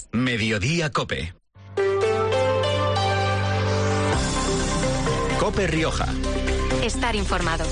Mediodía Cope. Cope Rioja. Estar informado.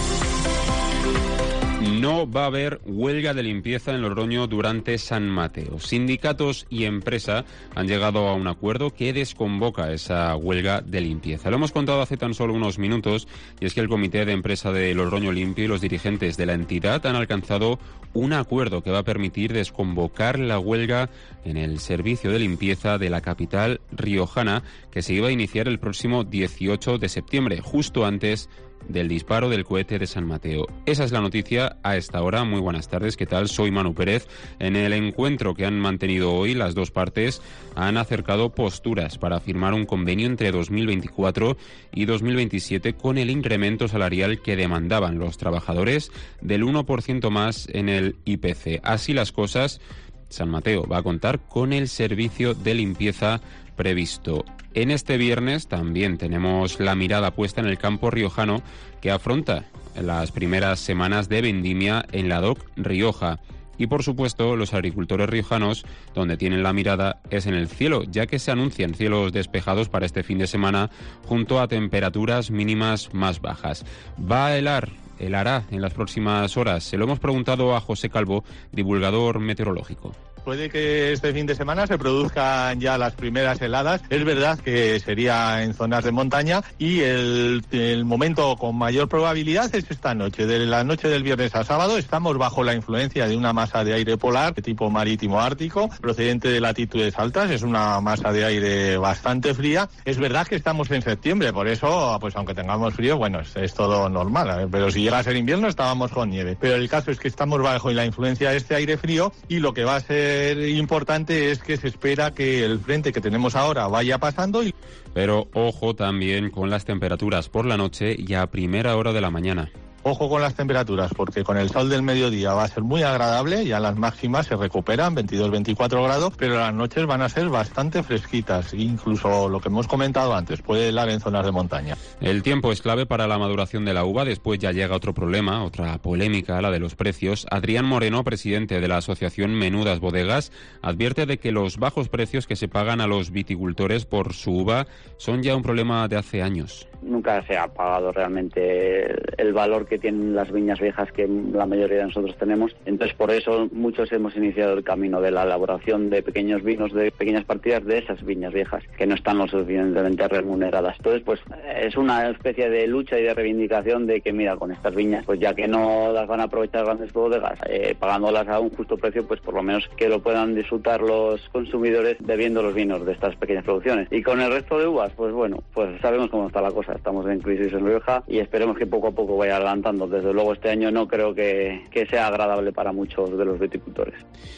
No va a haber huelga de limpieza en Logroño durante San Mateo. Sindicatos y empresa han llegado a un acuerdo que desconvoca esa huelga de limpieza. Lo hemos contado hace tan solo unos minutos, y es que el Comité de Empresa de Logroño Limpio y los dirigentes de la entidad han alcanzado un acuerdo que va a permitir desconvocar la huelga en el servicio de limpieza de la capital riojana, que se iba a iniciar el próximo 18 de septiembre, justo antes del disparo del cohete de San Mateo. Esa es la noticia a esta hora. Muy buenas tardes, ¿qué tal? Soy Manu Pérez. En el encuentro que han mantenido hoy, las dos partes han acercado posturas para firmar un convenio entre 2024 y 2027 con el incremento salarial que demandaban los trabajadores del 1% más en el IPC. Así las cosas, San Mateo va a contar con el servicio de limpieza previsto. En este viernes también tenemos la mirada puesta en el campo riojano, que afronta las primeras semanas de vendimia en la DOC Rioja. Y por supuesto, los agricultores riojanos, donde tienen la mirada es en el cielo, ya que se anuncian cielos despejados para este fin de semana, junto a temperaturas mínimas más bajas. ¿Va a helará en las próximas horas? Se lo hemos preguntado a José Calvo, divulgador meteorológico. Puede que este fin de semana se produzcan ya las primeras heladas. Es verdad que sería en zonas de montaña y el momento con mayor probabilidad es esta noche. De la noche del viernes a sábado estamos bajo la influencia de una masa de aire polar de tipo marítimo ártico procedente de latitudes altas. Es una masa de aire bastante fría. Es verdad que estamos en septiembre, por eso, pues aunque tengamos frío, bueno, es todo normal. Pero si llega a ser invierno estábamos con nieve. Pero el caso es que estamos bajo la influencia de este aire frío y lo que va a ser importante es que se espera que el frente que tenemos ahora vaya pasando. Pero ojo también con las temperaturas por la noche y a primera hora de la mañana. Ojo con las temperaturas, porque con el sol del mediodía va a ser muy agradable, ya las máximas se recuperan, 22-24 grados, pero las noches van a ser bastante fresquitas, incluso lo que hemos comentado antes, puede helar en zonas de montaña. El tiempo es clave para la maduración de la uva. Después ya llega otro problema, otra polémica, la de los precios. Adrián Moreno, presidente de la asociación Menudas Bodegas, advierte de que los bajos precios que se pagan a los viticultores por su uva son ya un problema de hace años. Nunca se ha pagado realmente el valor que tienen las viñas viejas que la mayoría de nosotros tenemos. Entonces, por eso muchos hemos iniciado el camino de la elaboración de pequeños vinos, de pequeñas partidas de esas viñas viejas que no están lo suficientemente remuneradas. Entonces, pues es una especie de lucha y de reivindicación de que, mira, con estas viñas, pues ya que no las van a aprovechar grandes bodegas, pagándolas a un justo precio, pues por lo menos que lo puedan disfrutar los consumidores bebiendo los vinos de estas pequeñas producciones. Y con el resto de uvas, pues bueno, pues sabemos cómo está la cosa. Estamos en crisis en Rioja y esperemos que poco a poco vaya adelantando. Desde luego este año no creo que sea agradable para muchos de los viticultores.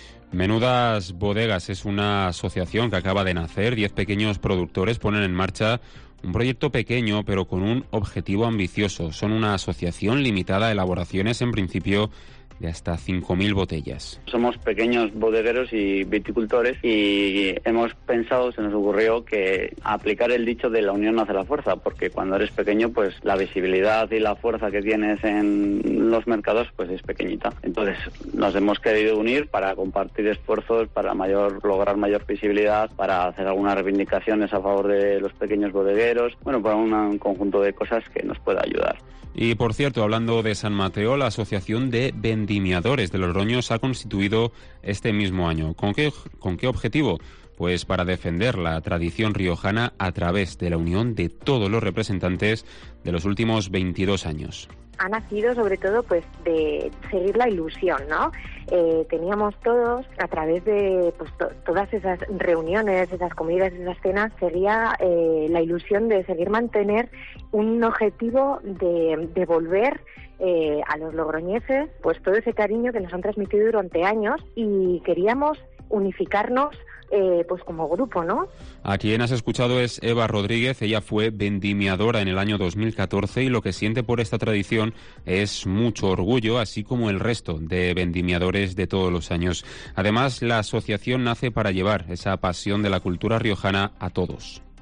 Menudas Bodegas es una asociación que acaba de nacer. 10 pequeños productores ponen en marcha un proyecto pequeño pero con un objetivo ambicioso. Son una asociación limitada a elaboraciones en principio de hasta 5.000 botellas. Somos pequeños bodegueros y viticultores y hemos pensado, se nos ocurrió que aplicar el dicho de la unión hace la fuerza, porque cuando eres pequeño pues la visibilidad y la fuerza que tienes en los mercados pues es pequeñita. Entonces nos hemos querido unir para compartir esfuerzos, para lograr mayor visibilidad, para hacer algunas reivindicaciones a favor de los pequeños bodegueros, bueno, para un conjunto de cosas que nos pueda ayudar. Y por cierto, hablando de San Mateo, la Asociación de Vendimiadores de Logroño se ha constituido este mismo año. ¿Con qué objetivo? Pues para defender la tradición riojana a través de la unión de todos los representantes de los últimos 22 años. Ha nacido sobre todo pues de seguir la ilusión, ¿no? Teníamos todos, a través de pues, todas esas reuniones, esas comidas, esas cenas, sería la ilusión de seguir mantener un objetivo de devolver a los logroñeses pues todo ese cariño que nos han transmitido durante años y queríamos unificarnos pues como grupo, ¿no? A quien has escuchado es Eva Rodríguez. Ella fue vendimiadora en el año 2014 y lo que siente por esta tradición es mucho orgullo, así como el resto de vendimiadores de todos los años. Además, la asociación nace para llevar esa pasión de la cultura riojana a todos.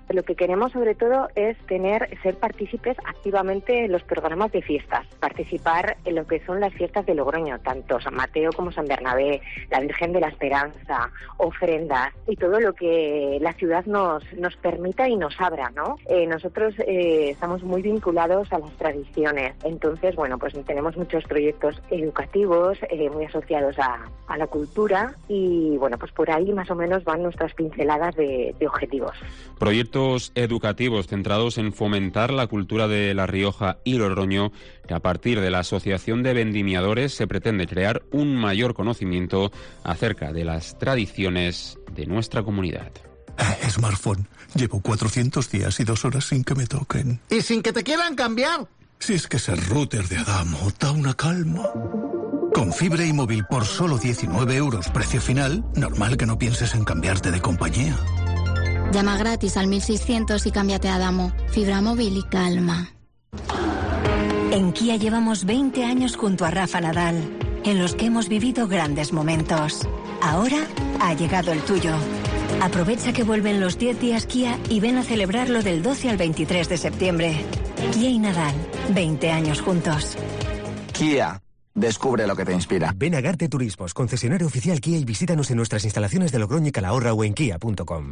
Lo que queremos sobre todo es ser partícipes activamente en los programas de fiestas, participar en lo que son las fiestas de Logroño, tanto San Mateo como San Bernabé, la Virgen de la Esperanza, ofrendas y todo lo que la ciudad nos permita y nos abra, ¿no? Nosotros estamos muy vinculados a las tradiciones, entonces, bueno, pues tenemos muchos proyectos educativos muy asociados a la cultura y, bueno, pues por ahí más o menos van nuestras pinceladas de objetivos. Proyectos educativos centrados en fomentar la cultura de La Rioja y Logroño, que a partir de la Asociación de Vendimiadores se pretende crear un mayor conocimiento acerca de las tradiciones de nuestra comunidad. Smartphone. Llevo 400 días y 2 horas sin que me toquen. ¿Y sin que te quieran cambiar? Si es que ese router de Adamo da una calma. Con fibra y móvil por solo 19 euros precio final, normal que no pienses en cambiarte de compañía. Llama gratis al 1600 y cámbiate a Adamo. Fibra móvil y calma. En Kia llevamos 20 años junto a Rafa Nadal, en los que hemos vivido grandes momentos. Ahora ha llegado el tuyo. Aprovecha que vuelven los 10 días Kia y ven a celebrarlo del 12 al 23 de septiembre. Kia y Nadal, 20 años juntos. Kia, descubre lo que te inspira. Ven a Garte Turismos, concesionario oficial Kia, y visítanos en nuestras instalaciones de Logroño y Calahorra o en kia.com.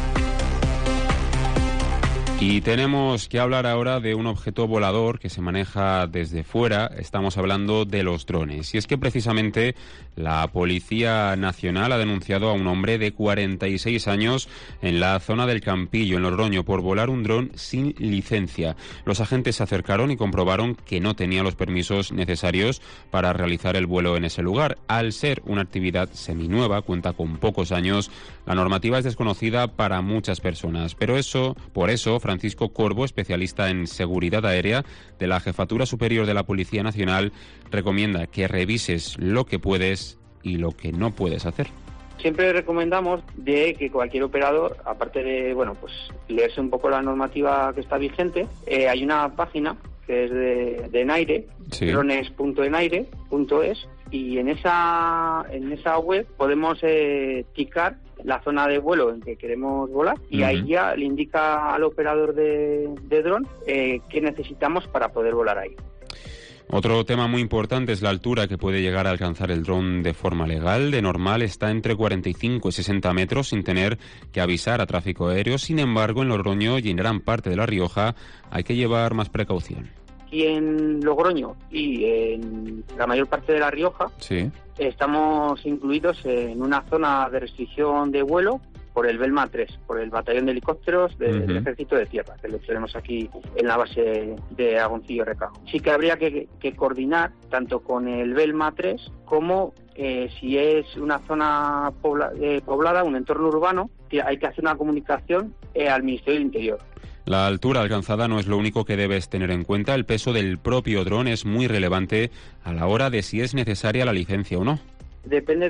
Y tenemos que hablar ahora de un objeto volador que se maneja desde fuera. Estamos hablando de los drones. Y es que precisamente la Policía Nacional ha denunciado a un hombre de 46 años en la zona del Campillo, en Logroño, por volar un dron sin licencia. Los agentes se acercaron y comprobaron que no tenía los permisos necesarios para realizar el vuelo en ese lugar. Al ser una actividad seminueva, cuenta con pocos años, la normativa es desconocida para muchas personas. Pero por eso, Francisco Corbo, especialista en seguridad aérea de la Jefatura Superior de la Policía Nacional, recomienda que revises lo que puedes y lo que no puedes hacer. Siempre recomendamos de que cualquier operador, aparte de, bueno, pues leerse un poco la normativa que está vigente, hay una página que es de Enaire, sí, drones.enaire.es, y en esa web podemos ticar la zona de vuelo en que queremos volar y ahí ya le indica al operador de dron qué necesitamos para poder volar ahí. Otro tema muy importante es la altura que puede llegar a alcanzar el dron de forma legal. De normal está entre 45 y 60 metros sin tener que avisar a tráfico aéreo. Sin embargo, en Logroño y en gran parte de La Rioja hay que llevar más precaución. Aquí en Logroño y en la mayor parte de La Rioja, sí, estamos incluidos en una zona de restricción de vuelo por el Belma 3, por el batallón de helicópteros del Ejército de Tierra, que lo tenemos aquí en la base de Agoncillo Recajo. Sí que habría que coordinar tanto con el Belma 3 como si es una zona poblada, un entorno urbano, hay que hacer una comunicación al Ministerio del Interior. La altura alcanzada no es lo único que debes tener en cuenta. El peso del propio dron es muy relevante a la hora de si es necesaria la licencia o no. Depende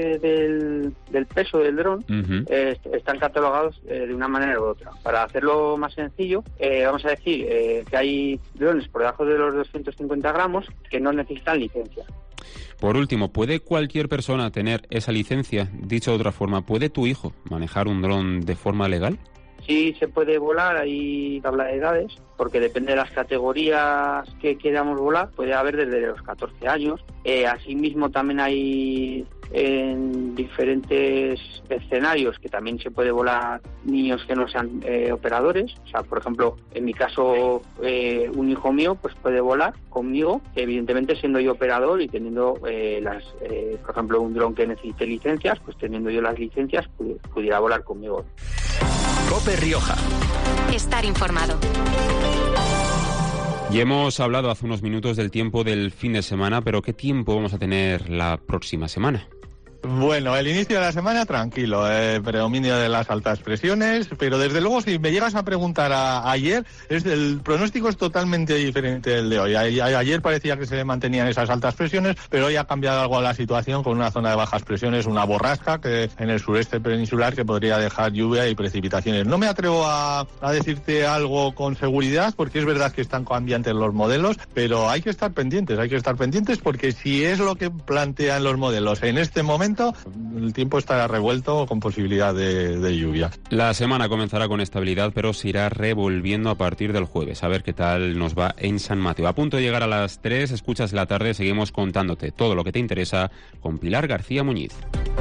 del peso del dron, están catalogados de una manera u otra. Para hacerlo más sencillo, vamos a decir que hay drones por debajo de los 250 gramos que no necesitan licencia. Por último, ¿puede cualquier persona tener esa licencia? Dicho de otra forma, ¿puede tu hijo manejar un dron de forma legal? Sí, se puede volar, hay tabla de edades, porque depende de las categorías que queramos volar, puede haber desde los 14 años. Asimismo, también hay en diferentes escenarios que también se puede volar niños que no sean operadores. O sea, por ejemplo, en mi caso, un hijo mío pues puede volar conmigo, evidentemente siendo yo operador y teniendo por ejemplo, un dron que necesite licencias, pues teniendo yo las licencias pudiera volar conmigo. COPE Rioja. Estar informado. Y hemos hablado hace unos minutos del tiempo del fin de semana, pero ¿qué tiempo vamos a tener la próxima semana? Bueno, el inicio de la semana tranquilo, predominio de las altas presiones, pero desde luego si me llegas a preguntar ayer, el pronóstico es totalmente diferente del de hoy. Ayer parecía que se mantenían esas altas presiones, pero hoy ha cambiado algo la situación con una zona de bajas presiones, una borrasca que en el sureste peninsular que podría dejar lluvia y precipitaciones. No me atrevo a decirte algo con seguridad porque es verdad que están cambiantes los modelos, pero hay que estar pendientes porque si es lo que plantean los modelos en este momento, momento el tiempo estará revuelto con posibilidad de lluvia. La semana comenzará con estabilidad, pero se irá revolviendo a partir del jueves. A ver qué tal nos va en San Mateo. A punto de llegar a las 3, escuchas la tarde, seguimos contándote todo lo que te interesa con Pilar García Muñiz.